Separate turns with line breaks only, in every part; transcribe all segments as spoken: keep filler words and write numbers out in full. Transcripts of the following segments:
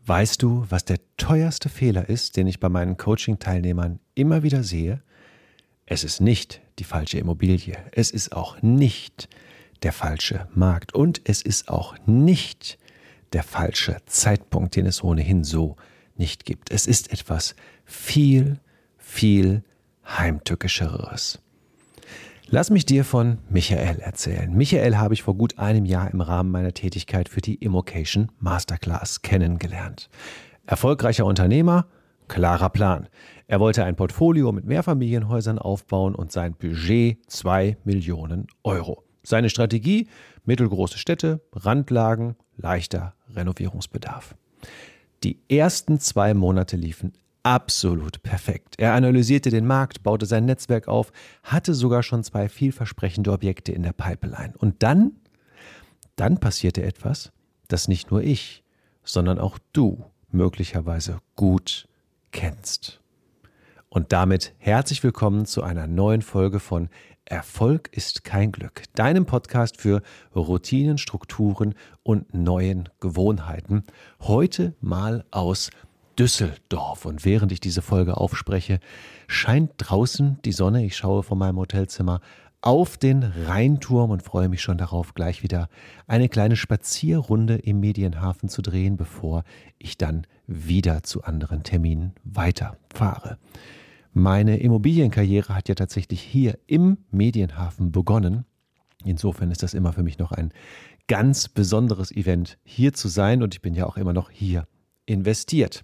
Weißt du, was der teuerste Fehler ist, den ich bei meinen Coaching-Teilnehmern immer wieder sehe? Es ist nicht die falsche Immobilie. Es ist auch nicht der falsche Markt. Und es ist auch nicht der falsche Zeitpunkt, den es ohnehin so nicht gibt. Es ist etwas viel, viel Heimtückischeres. Lass mich dir von Michael erzählen. Michael habe ich vor gut einem Jahr im Rahmen meiner Tätigkeit für die Immocation Masterclass kennengelernt. Erfolgreicher Unternehmer, klarer Plan. Er wollte ein Portfolio mit Mehrfamilienhäusern aufbauen und sein Budget zwei Millionen Euro. Seine Strategie, mittelgroße Städte, Randlagen, leichter Renovierungsbedarf. Die ersten zwei Monate liefen absolut perfekt. Er analysierte den Markt, baute sein Netzwerk auf, hatte sogar schon zwei vielversprechende Objekte in der Pipeline. Und dann, dann passierte etwas, das nicht nur ich, sondern auch du möglicherweise gut kennst. Und damit herzlich willkommen zu einer neuen Folge von Erfolg ist kein Glück, deinem Podcast für Routinen, Strukturen und neuen Gewohnheiten. Heute mal aus Düsseldorf. Und während ich diese Folge aufspreche, scheint draußen die Sonne. Ich schaue von meinem Hotelzimmer auf den Rheinturm und freue mich schon darauf, gleich wieder eine kleine Spazierrunde im Medienhafen zu drehen, bevor ich dann wieder zu anderen Terminen weiterfahre. Meine Immobilienkarriere hat ja tatsächlich hier im Medienhafen begonnen. Insofern ist das immer für mich noch ein ganz besonderes Event, hier zu sein, und ich bin ja auch immer noch hier investiert.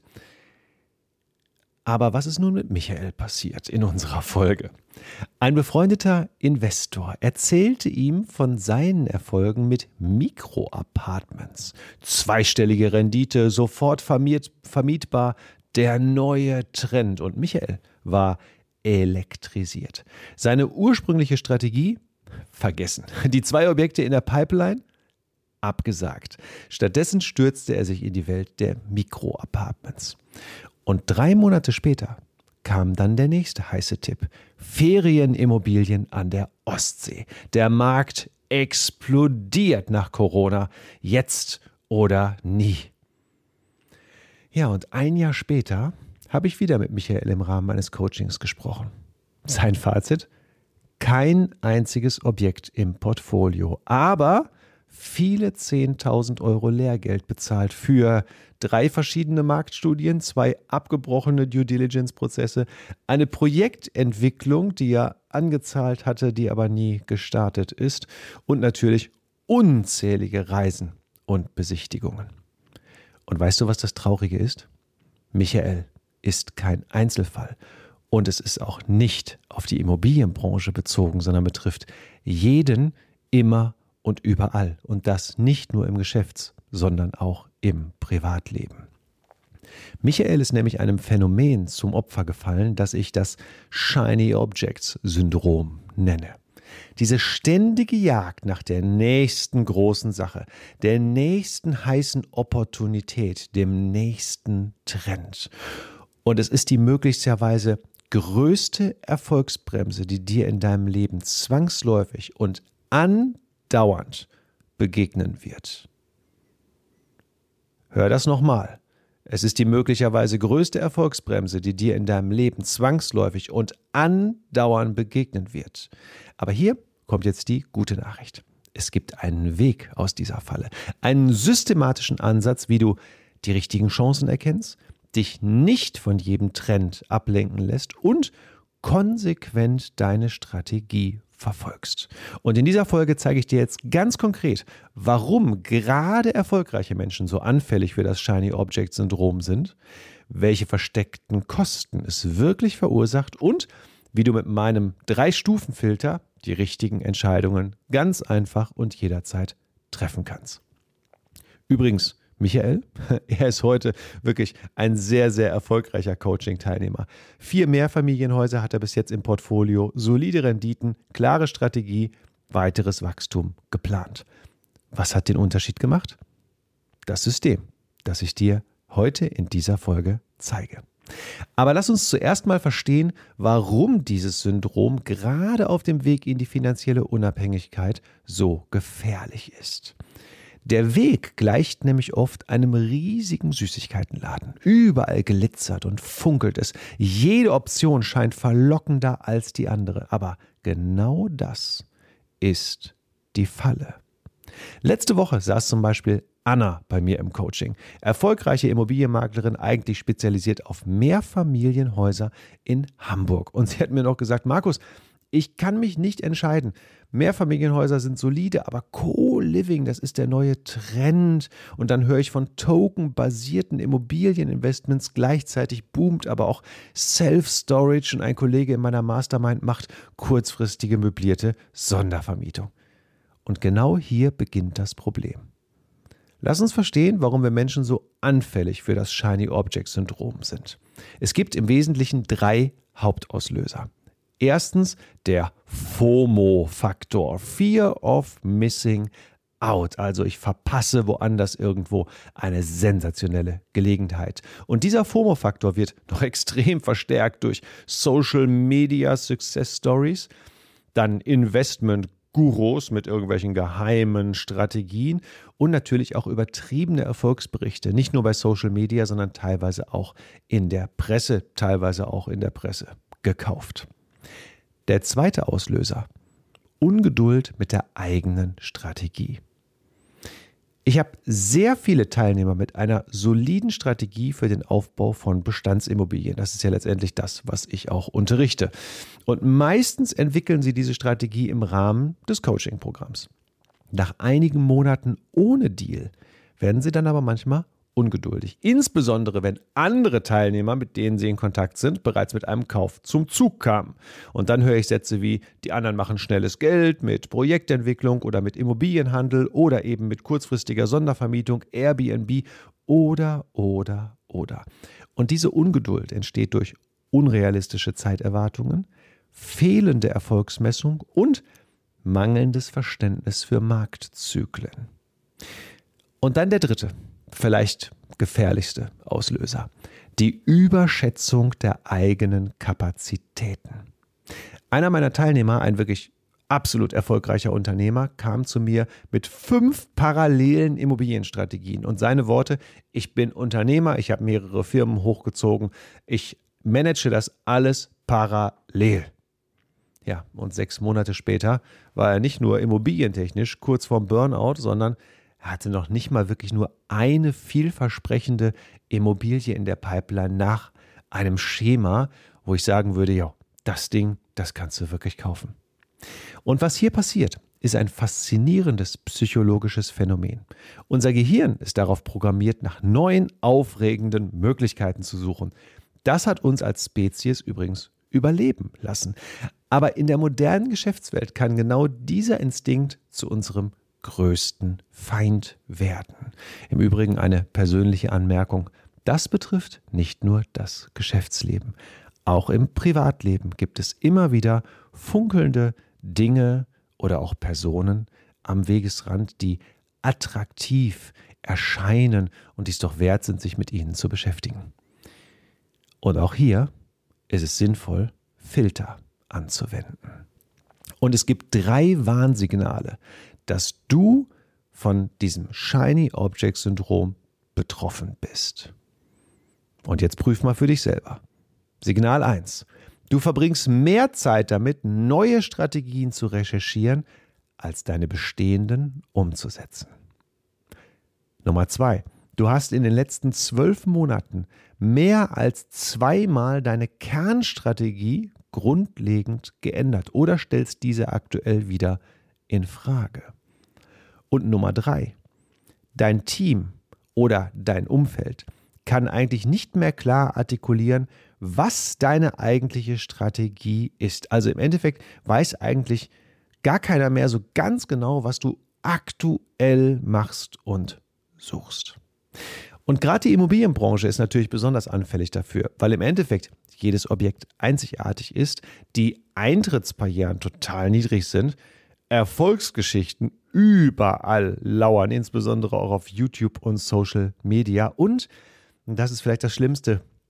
Aber was ist nun mit Michael passiert in unserer Folge? Ein befreundeter Investor erzählte ihm von seinen Erfolgen mit Mikroapartments. Zweistellige Rendite, sofort vermiet, vermietbar, der neue Trend. Und Michael war elektrisiert. Seine ursprüngliche Strategie? Vergessen. Die zwei Objekte in der Pipeline? Abgesagt. Stattdessen stürzte er sich in die Welt der Mikroapartments. Und drei Monate später kam dann der nächste heiße Tipp. Ferienimmobilien an der Ostsee. Der Markt explodiert nach Corona. Jetzt oder nie. Ja, und ein Jahr später habe ich wieder mit Michael im Rahmen meines Coachings gesprochen. Sein Fazit? Kein einziges Objekt im Portfolio, aber viele zehntausend Euro Lehrgeld bezahlt für drei verschiedene Marktstudien, zwei abgebrochene Due-Diligence-Prozesse, eine Projektentwicklung, die er angezahlt hatte, die aber nie gestartet ist, und natürlich unzählige Reisen und Besichtigungen. Und weißt du, was das Traurige ist? Michael ist kein Einzelfall. Und es ist auch nicht auf die Immobilienbranche bezogen, sondern betrifft jeden immer und überall. Und das nicht nur im Geschäfts-, sondern auch im Privatleben. Michael ist nämlich einem Phänomen zum Opfer gefallen, das ich das Shiny Objects Syndrom nenne. Diese ständige Jagd nach der nächsten großen Sache, der nächsten heißen Opportunität, dem nächsten Trend. Und es ist die möglicherweise größte Erfolgsbremse, die dir in deinem Leben zwangsläufig und andauernd begegnen wird. Hör das nochmal. Es ist die möglicherweise größte Erfolgsbremse, die dir in deinem Leben zwangsläufig und andauernd begegnen wird. Aber hier kommt jetzt die gute Nachricht. Es gibt einen Weg aus dieser Falle, einen systematischen Ansatz, wie du die richtigen Chancen erkennst, dich nicht von jedem Trend ablenken lässt und konsequent deine Strategie verfolgst. Und in dieser Folge zeige ich dir jetzt ganz konkret, warum gerade erfolgreiche Menschen so anfällig für das Shiny Object Syndrom sind, welche versteckten Kosten es wirklich verursacht und wie du mit meinem Drei-Stufen-Filter die richtigen Entscheidungen ganz einfach und jederzeit treffen kannst. Übrigens, Michael, er ist heute wirklich ein sehr, sehr erfolgreicher Coaching-Teilnehmer. Vier Mehrfamilienhäuser hat er bis jetzt im Portfolio, solide Renditen, klare Strategie, weiteres Wachstum geplant. Was hat den Unterschied gemacht? Das System, das ich dir heute in dieser Folge zeige. Aber lass uns zuerst mal verstehen, warum dieses Syndrom gerade auf dem Weg in die finanzielle Unabhängigkeit so gefährlich ist. Der Weg gleicht nämlich oft einem riesigen Süßigkeitenladen. Überall glitzert und funkelt es. Jede Option scheint verlockender als die andere. Aber genau das ist die Falle. Letzte Woche saß zum Beispiel Anna bei mir im Coaching. Erfolgreiche Immobilienmaklerin, eigentlich spezialisiert auf Mehrfamilienhäuser in Hamburg. Und sie hat mir noch gesagt, Markus, ich kann mich nicht entscheiden. Mehrfamilienhäuser sind solide, aber Co-Living, das ist der neue Trend. Und dann höre ich von tokenbasierten Immobilieninvestments. Gleichzeitig boomt aber auch Self-Storage und ein Kollege in meiner Mastermind macht kurzfristige möblierte Sondervermietung. Und genau hier beginnt das Problem. Lass uns verstehen, warum wir Menschen so anfällig für das Shiny Object Syndrom sind. Es gibt im Wesentlichen drei Hauptauslöser. Erstens der FOMO-Faktor, Fear of Missing Out, also ich verpasse woanders irgendwo eine sensationelle Gelegenheit. Und dieser FOMO-Faktor wird noch extrem verstärkt durch Social Media Success Stories, dann Investment Gurus mit irgendwelchen geheimen Strategien und natürlich auch übertriebene Erfolgsberichte, nicht nur bei Social Media, sondern teilweise auch in der Presse, teilweise auch in der Presse gekauft. Der zweite Auslöser, Ungeduld mit der eigenen Strategie. Ich habe sehr viele Teilnehmer mit einer soliden Strategie für den Aufbau von Bestandsimmobilien. Das ist ja letztendlich das, was ich auch unterrichte. Und meistens entwickeln sie diese Strategie im Rahmen des Coaching-Programms. Nach einigen Monaten ohne Deal werden sie dann aber manchmal ungeduldig. Insbesondere, wenn andere Teilnehmer, mit denen sie in Kontakt sind, bereits mit einem Kauf zum Zug kamen. Und dann höre ich Sätze wie, die anderen machen schnelles Geld mit Projektentwicklung oder mit Immobilienhandel oder eben mit kurzfristiger Sondervermietung, Airbnb oder, oder, oder. Und diese Ungeduld entsteht durch unrealistische Zeiterwartungen, fehlende Erfolgsmessung und mangelndes Verständnis für Marktzyklen. Und dann der dritte, vielleicht gefährlichste Auslöser, die Überschätzung der eigenen Kapazitäten. Einer meiner Teilnehmer, ein wirklich absolut erfolgreicher Unternehmer, kam zu mir mit fünf parallelen Immobilienstrategien und seine Worte, ich bin Unternehmer, ich habe mehrere Firmen hochgezogen, ich manage das alles parallel. Ja, und sechs Monate später war er nicht nur immobilientechnisch kurz vorm Burnout, sondern er hatte noch nicht mal wirklich nur eine vielversprechende Immobilie in der Pipeline nach einem Schema, wo ich sagen würde, ja, das Ding, das kannst du wirklich kaufen. Und was hier passiert, ist ein faszinierendes psychologisches Phänomen. Unser Gehirn ist darauf programmiert, nach neuen, aufregenden Möglichkeiten zu suchen. Das hat uns als Spezies übrigens überleben lassen. Aber in der modernen Geschäftswelt kann genau dieser Instinkt zu unserem größten Feind werden. Im Übrigen eine persönliche Anmerkung. Das betrifft nicht nur das Geschäftsleben. Auch im Privatleben gibt es immer wieder funkelnde Dinge oder auch Personen am Wegesrand, die attraktiv erscheinen und dies doch wert sind, sich mit ihnen zu beschäftigen. Und auch hier ist es sinnvoll, Filter anzuwenden. Und es gibt drei Warnsignale, dass du von diesem Shiny Object Syndrom betroffen bist. Und jetzt prüf mal für dich selber. Signal eins. Du verbringst mehr Zeit damit, neue Strategien zu recherchieren, als deine bestehenden umzusetzen. Nummer zwei. Du hast in den letzten zwölf Monaten mehr als zweimal deine Kernstrategie grundlegend geändert oder stellst diese aktuell wieder in Frage. Und Nummer drei, dein Team oder dein Umfeld kann eigentlich nicht mehr klar artikulieren, was deine eigentliche Strategie ist. Also im Endeffekt weiß eigentlich gar keiner mehr so ganz genau, was du aktuell machst und suchst. Und gerade die Immobilienbranche ist natürlich besonders anfällig dafür, weil im Endeffekt jedes Objekt einzigartig ist, die Eintrittsbarrieren total niedrig sind, Erfolgsgeschichten überall lauern, insbesondere auch auf YouTube und Social Media. Und, und das ist vielleicht das Schlimmste,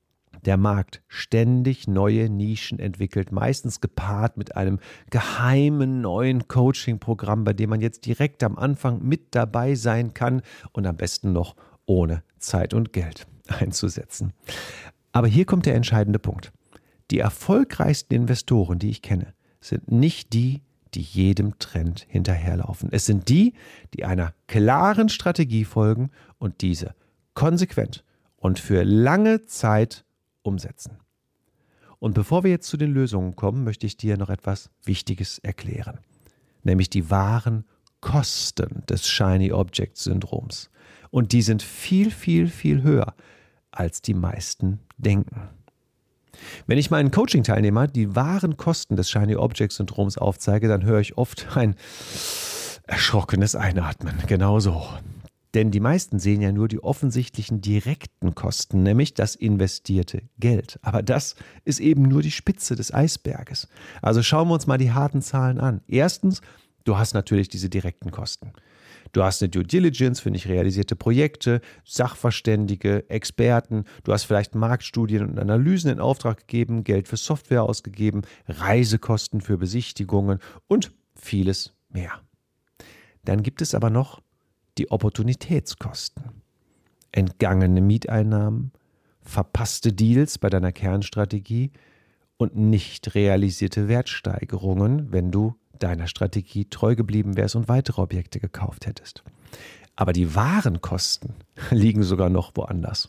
der Markt ständig neue Nischen entwickelt, meistens gepaart mit einem geheimen neuen Coaching-Programm, bei dem man jetzt direkt am Anfang mit dabei sein kann und am besten noch ohne Zeit und Geld einzusetzen. Aber hier kommt der entscheidende Punkt. Die erfolgreichsten Investoren, die ich kenne, sind nicht die, die jedem Trend hinterherlaufen. Es sind die, die einer klaren Strategie folgen und diese konsequent und für lange Zeit umsetzen. Und bevor wir jetzt zu den Lösungen kommen, möchte ich dir noch etwas Wichtiges erklären, nämlich die wahren Kosten des Shiny Object Syndroms. Und die sind viel, viel, viel höher, als die meisten denken. Wenn ich meinen Coaching-Teilnehmern die wahren Kosten des Shiny Object Syndroms aufzeige, dann höre ich oft ein erschrockenes Einatmen. Genau so. Denn die meisten sehen ja nur die offensichtlichen direkten Kosten, nämlich das investierte Geld. Aber das ist eben nur die Spitze des Eisberges. Also schauen wir uns mal die harten Zahlen an. Erstens, du hast natürlich diese direkten Kosten. Du hast eine Due Diligence für nicht realisierte Projekte, Sachverständige, Experten. Du hast vielleicht Marktstudien und Analysen in Auftrag gegeben, Geld für Software ausgegeben, Reisekosten für Besichtigungen und vieles mehr. Dann gibt es aber noch die Opportunitätskosten. Entgangene Mieteinnahmen, verpasste Deals bei deiner Kernstrategie und nicht realisierte Wertsteigerungen, wenn du deiner Strategie treu geblieben wärst und weitere Objekte gekauft hättest. Aber die wahren Kosten liegen sogar noch woanders.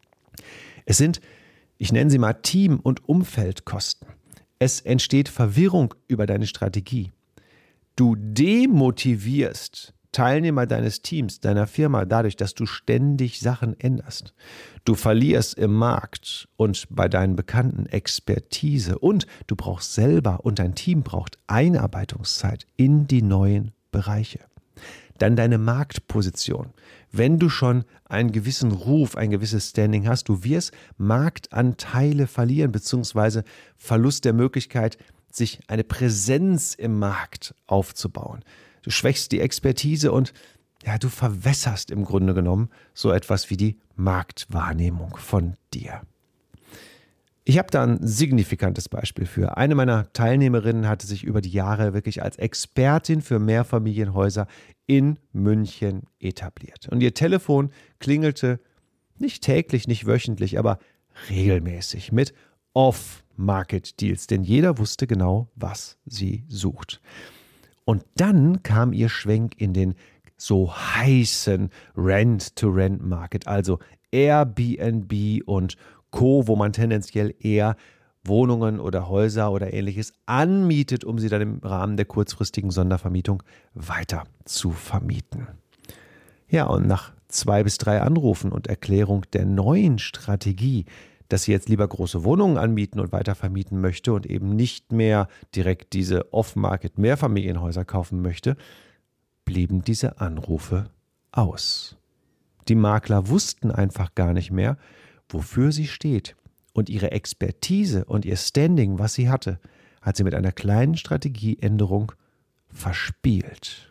Es sind, ich nenne sie mal Team- und Umfeldkosten. Es entsteht Verwirrung über deine Strategie. Du demotivierst Teilnehmer deines Teams, deiner Firma, dadurch, dass du ständig Sachen änderst. Du verlierst im Markt und bei deinen Bekannten Expertise und du brauchst selber und dein Team braucht Einarbeitungszeit in die neuen Bereiche. Dann deine Marktposition. Wenn du schon einen gewissen Ruf, ein gewisses Standing hast, du wirst Marktanteile verlieren, beziehungsweise Verlust der Möglichkeit, sich eine Präsenz im Markt aufzubauen. Du schwächst die Expertise und ja, du verwässerst im Grunde genommen so etwas wie die Marktwahrnehmung von dir. Ich habe da ein signifikantes Beispiel für. Eine meiner Teilnehmerinnen hatte sich über die Jahre wirklich als Expertin für Mehrfamilienhäuser in München etabliert. Und ihr Telefon klingelte nicht täglich, nicht wöchentlich, aber regelmäßig mit Off-Market-Deals, denn jeder wusste genau, was sie sucht. Und dann kam ihr Schwenk in den so heißen Rent-to-Rent-Market, also Airbnb und Co., wo man tendenziell eher Wohnungen oder Häuser oder ähnliches anmietet, um sie dann im Rahmen der kurzfristigen Sondervermietung weiter zu vermieten. Ja, und nach zwei bis drei Anrufen und Erklärung der neuen Strategie, dass sie jetzt lieber große Wohnungen anmieten und weiter vermieten möchte und eben nicht mehr direkt diese Off-Market-Mehrfamilienhäuser kaufen möchte, blieben diese Anrufe aus. Die Makler wussten einfach gar nicht mehr, wofür sie steht. Und ihre Expertise und ihr Standing, was sie hatte, hat sie mit einer kleinen Strategieänderung verspielt.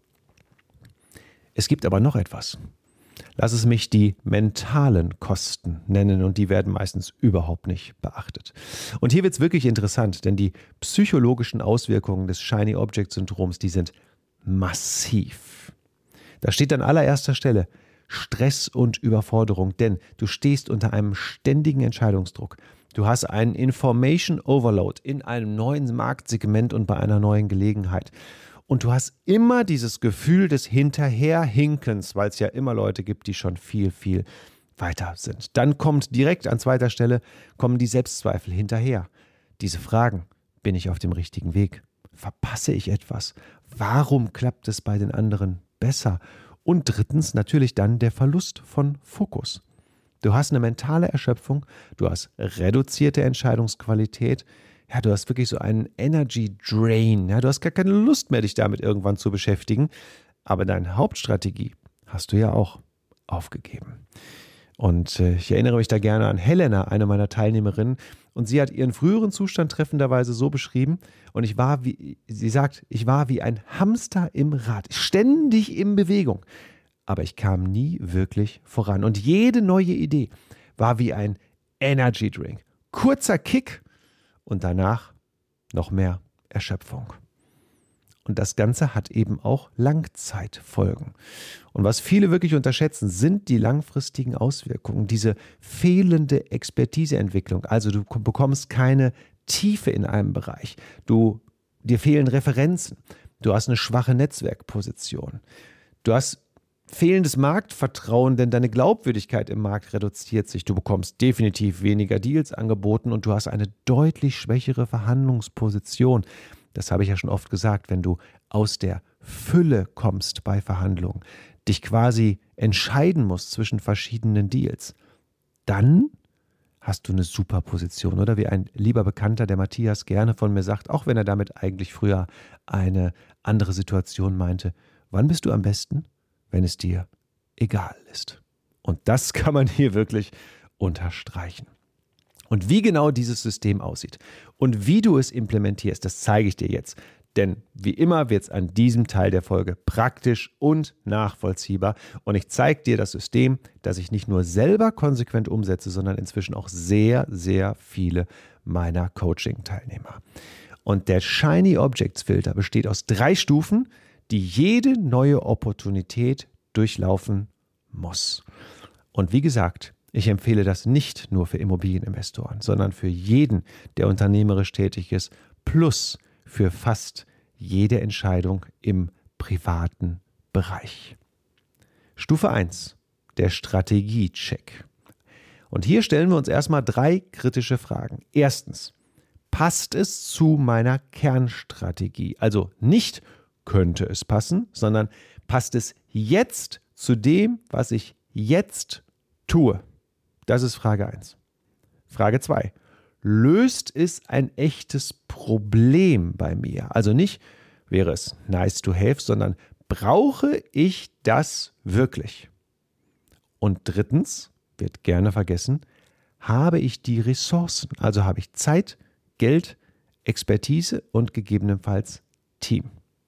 Es gibt aber noch etwas. Lass es mich die mentalen Kosten nennen und die werden meistens überhaupt nicht beachtet. Und hier wird es wirklich interessant, denn die psychologischen Auswirkungen des Shiny Object Syndroms, die sind massiv. Da steht an allererster Stelle Stress und Überforderung, denn du stehst unter einem ständigen Entscheidungsdruck. Du hast einen Information Overload in einem neuen Marktsegment und bei einer neuen Gelegenheit. Und du hast immer dieses Gefühl des Hinterherhinkens, weil es ja immer Leute gibt, die schon viel, viel weiter sind. Dann kommt direkt an zweiter Stelle, kommen die Selbstzweifel hinterher. Diese Fragen, bin ich auf dem richtigen Weg? Verpasse ich etwas? Warum klappt es bei den anderen besser? Und drittens natürlich dann der Verlust von Fokus. Du hast eine mentale Erschöpfung, du hast reduzierte Entscheidungsqualität, ja, du hast wirklich so einen Energy Drain, ja, du hast gar keine Lust mehr, dich damit irgendwann zu beschäftigen, aber deine Hauptstrategie hast du ja auch aufgegeben. Und äh, ich erinnere mich da gerne an Helena, eine meiner Teilnehmerinnen, und sie hat ihren früheren Zustand treffenderweise so beschrieben, und ich war wie, sie sagt, ich war wie ein Hamster im Rad, ständig in Bewegung, aber ich kam nie wirklich voran. Und jede neue Idee war wie ein Energy Drink. Kurzer Kick und danach noch mehr Erschöpfung. Und das Ganze hat eben auch Langzeitfolgen. Und was viele wirklich unterschätzen, sind die langfristigen Auswirkungen, diese fehlende Expertiseentwicklung. Also du bekommst keine Tiefe in einem Bereich. Du, dir fehlen Referenzen. Du hast eine schwache Netzwerkposition. Du hast fehlendes Marktvertrauen, denn deine Glaubwürdigkeit im Markt reduziert sich. Du bekommst definitiv weniger Deals angeboten und du hast eine deutlich schwächere Verhandlungsposition. Das habe ich ja schon oft gesagt, wenn du aus der Fülle kommst bei Verhandlungen, dich quasi entscheiden musst zwischen verschiedenen Deals, dann hast du eine super Position. Oder wie ein lieber Bekannter, der Matthias, gerne von mir sagt, auch wenn er damit eigentlich früher eine andere Situation meinte, wann bist du am besten? Wenn es dir egal ist. Und das kann man hier wirklich unterstreichen. Und wie genau dieses System aussieht und wie du es implementierst, das zeige ich dir jetzt. Denn wie immer wird es an diesem Teil der Folge praktisch und nachvollziehbar. Und ich zeige dir das System, das ich nicht nur selber konsequent umsetze, sondern inzwischen auch sehr, sehr viele meiner Coaching-Teilnehmer. Und der Shiny Objects Filter besteht aus drei Stufen, die jede neue Opportunität durchlaufen muss. Und wie gesagt, ich empfehle das nicht nur für Immobilieninvestoren, sondern für jeden, der unternehmerisch tätig ist, plus für fast jede Entscheidung im privaten Bereich. Stufe eins, der Strategiecheck. Und hier stellen wir uns erstmal drei kritische Fragen. Erstens, passt es zu meiner Kernstrategie? Also nicht könnte es passen, sondern passt es jetzt zu dem, was ich jetzt tue? Das ist Frage eins. Frage zwei. Löst es ein echtes Problem bei mir? Also nicht, wäre es nice to have, sondern brauche ich das wirklich? Und drittens, wird gerne vergessen, habe ich die Ressourcen? Also habe ich Zeit, Geld, Expertise und gegebenenfalls Team.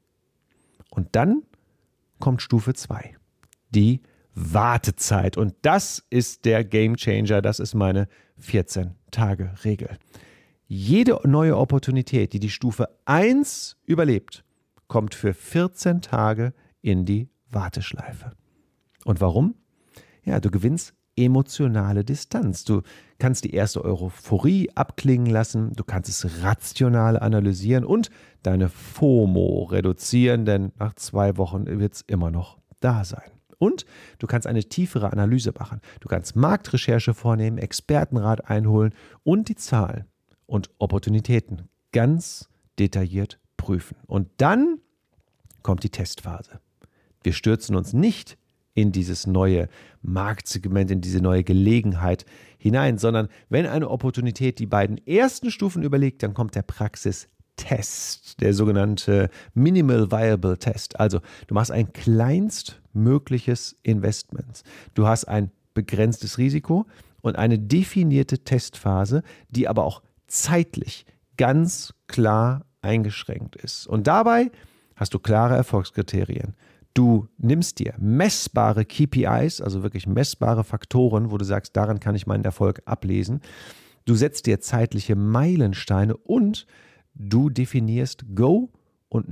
Und dann kommt Stufe zwei, die Wartezeit. Und das ist der Gamechanger, das ist meine vierzehn-Tage-Regel. Jede neue Opportunität, die die Stufe eins überlebt, kommt für vierzehn Tage in die Warteschleife. Und warum? Ja, du gewinnst emotionale Distanz. Du kannst die erste Euphorie abklingen lassen, du kannst es rational analysieren und deine FOMO reduzieren, denn nach zwei Wochen wird es immer noch da sein. Und du kannst eine tiefere Analyse machen. Du kannst Marktrecherche vornehmen, Expertenrat einholen und die Zahlen und Opportunitäten ganz detailliert prüfen. Und dann kommt die Testphase. Wir stürzen uns nicht in dieses neue Marktsegment, in diese neue Gelegenheit hinein, sondern wenn eine Opportunität die beiden ersten Stufen überlegt, dann kommt der Praxistest, der sogenannte Minimal Viable Test. Also du machst ein kleinstmögliches Investment. Du hast ein begrenztes Risiko und eine definierte Testphase, die aber auch zeitlich ganz klar eingeschränkt ist. Und dabei hast du klare Erfolgskriterien. Du nimmst dir messbare K P Is, also wirklich messbare Faktoren, wo du sagst, daran kann ich meinen Erfolg ablesen. Du setzt dir zeitliche Meilensteine und du definierst Go- und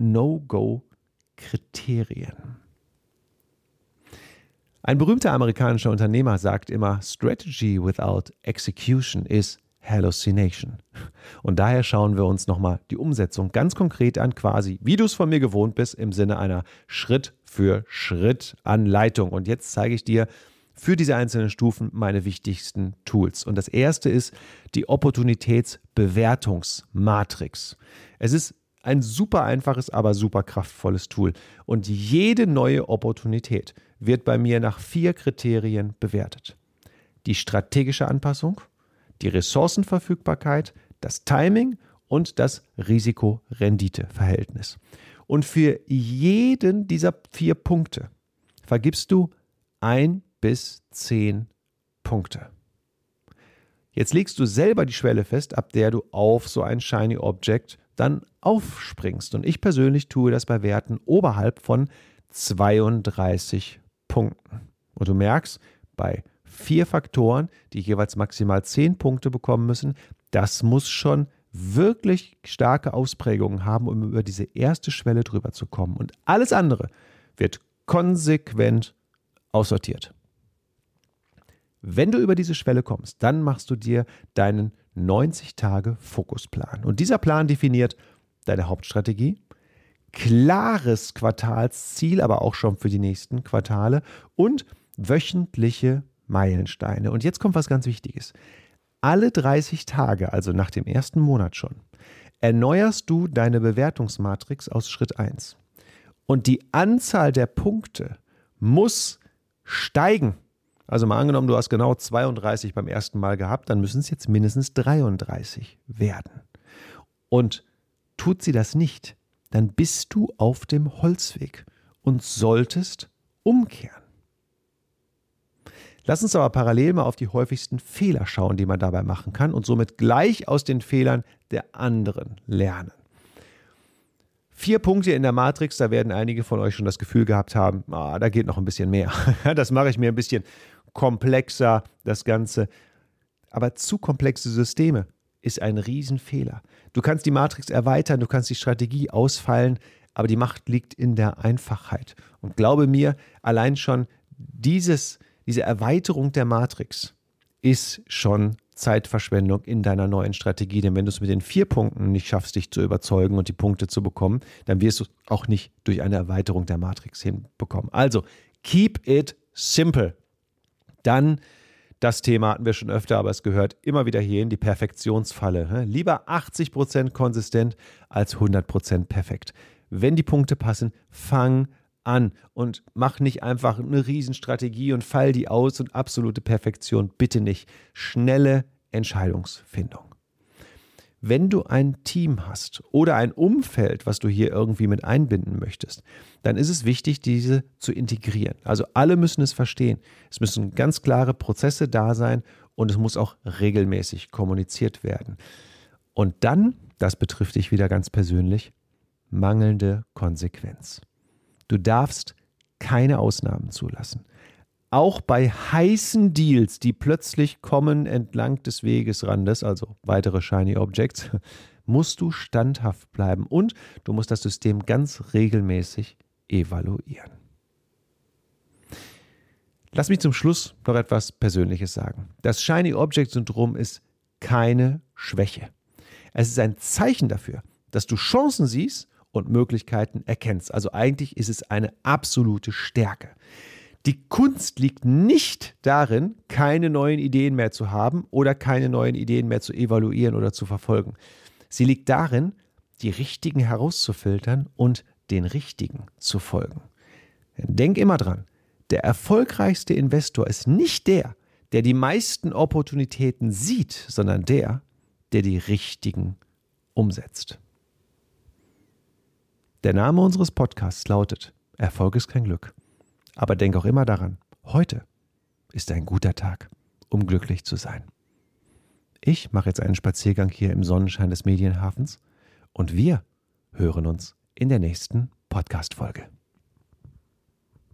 No-Go-Kriterien. Ein berühmter amerikanischer Unternehmer sagt immer, Strategy without execution is hallucination. Und daher schauen wir uns nochmal die Umsetzung ganz konkret an, quasi wie du es von mir gewohnt bist, im Sinne einer Schritt-für-Schritt-Anleitung. Und jetzt zeige ich dir für diese einzelnen Stufen meine wichtigsten Tools. Und das erste ist die Opportunitätsbewertungsmatrix. Es ist ein super einfaches, aber super kraftvolles Tool. Und jede neue Opportunität wird bei mir nach vier Kriterien bewertet. Die strategische Anpassung, die Ressourcenverfügbarkeit, das Timing und das Risiko-Rendite-Verhältnis. Und für jeden dieser vier Punkte vergibst du ein bis zehn Punkte. Jetzt legst du selber die Schwelle fest, ab der du auf so ein Shiny Object dann aufspringst. Und ich persönlich tue das bei Werten oberhalb von zweiunddreißig Punkten. Und du merkst, bei vier Faktoren, die jeweils maximal zehn Punkte bekommen müssen. Das muss schon wirklich starke Ausprägungen haben, um über diese erste Schwelle drüber zu kommen. Und alles andere wird konsequent aussortiert. Wenn du über diese Schwelle kommst, dann machst du dir deinen neunzig-Tage-Fokusplan. Und dieser Plan definiert deine Hauptstrategie, klares Quartalsziel, aber auch schon für die nächsten Quartale und wöchentliche Meilensteine. Und jetzt kommt was ganz Wichtiges. Alle dreißig Tage, also nach dem ersten Monat schon, erneuerst du deine Bewertungsmatrix aus Schritt eins. Und die Anzahl der Punkte muss steigen. Also mal angenommen, du hast genau zweiunddreißig beim ersten Mal gehabt, dann müssen es jetzt mindestens dreiunddreißig werden. Und tut sie das nicht, dann bist du auf dem Holzweg und solltest umkehren. Lass uns aber parallel mal auf die häufigsten Fehler schauen, die man dabei machen kann und somit gleich aus den Fehlern der anderen lernen. Vier Punkte in der Matrix, da werden einige von euch schon das Gefühl gehabt haben, ah, da geht noch ein bisschen mehr. Das mache ich mir ein bisschen komplexer, das Ganze. Aber zu komplexe Systeme ist ein Riesenfehler. Du kannst die Matrix erweitern, du kannst die Strategie ausfeilen, aber die Macht liegt in der Einfachheit. Und glaube mir, allein schon dieses, diese Erweiterung der Matrix ist schon Zeitverschwendung in deiner neuen Strategie. Denn wenn du es mit den vier Punkten nicht schaffst, dich zu überzeugen und die Punkte zu bekommen, dann wirst du es auch nicht durch eine Erweiterung der Matrix hinbekommen. Also, keep it simple. Dann, das Thema hatten wir schon öfter, aber es gehört immer wieder hierhin, die Perfektionsfalle. Lieber achtzig Prozent konsistent als hundert Prozent perfekt. Wenn die Punkte passen, fang an und mach nicht einfach eine Riesenstrategie und fall die aus und absolute Perfektion. Bitte nicht. Schnelle Entscheidungsfindung. Wenn du ein Team hast oder ein Umfeld, was du hier irgendwie mit einbinden möchtest, dann ist es wichtig, diese zu integrieren. Also alle müssen es verstehen. Es müssen ganz klare Prozesse da sein und es muss auch regelmäßig kommuniziert werden. Und dann, das betrifft dich wieder ganz persönlich, mangelnde Konsequenz. Du darfst keine Ausnahmen zulassen. Auch bei heißen Deals, die plötzlich kommen entlang des Wegesrandes, also weitere Shiny Objects, musst du standhaft bleiben und du musst das System ganz regelmäßig evaluieren. Lass mich zum Schluss noch etwas Persönliches sagen. Das Shiny Object Syndrom ist keine Schwäche. Es ist ein Zeichen dafür, dass du Chancen siehst und Möglichkeiten erkennst. Also eigentlich ist es eine absolute Stärke. Die Kunst liegt nicht darin, keine neuen Ideen mehr zu haben oder keine neuen Ideen mehr zu evaluieren oder zu verfolgen. Sie liegt darin, die richtigen herauszufiltern und den richtigen zu folgen. Denk immer dran, der erfolgreichste Investor ist nicht der, der die meisten Opportunitäten sieht, sondern der, der die richtigen umsetzt. Der Name unseres Podcasts lautet: Erfolg ist kein Glück. Aber denk auch immer daran, heute ist ein guter Tag, um glücklich zu sein. Ich mache jetzt einen Spaziergang hier im Sonnenschein des Medienhafens und wir hören uns in der nächsten Podcast-Folge.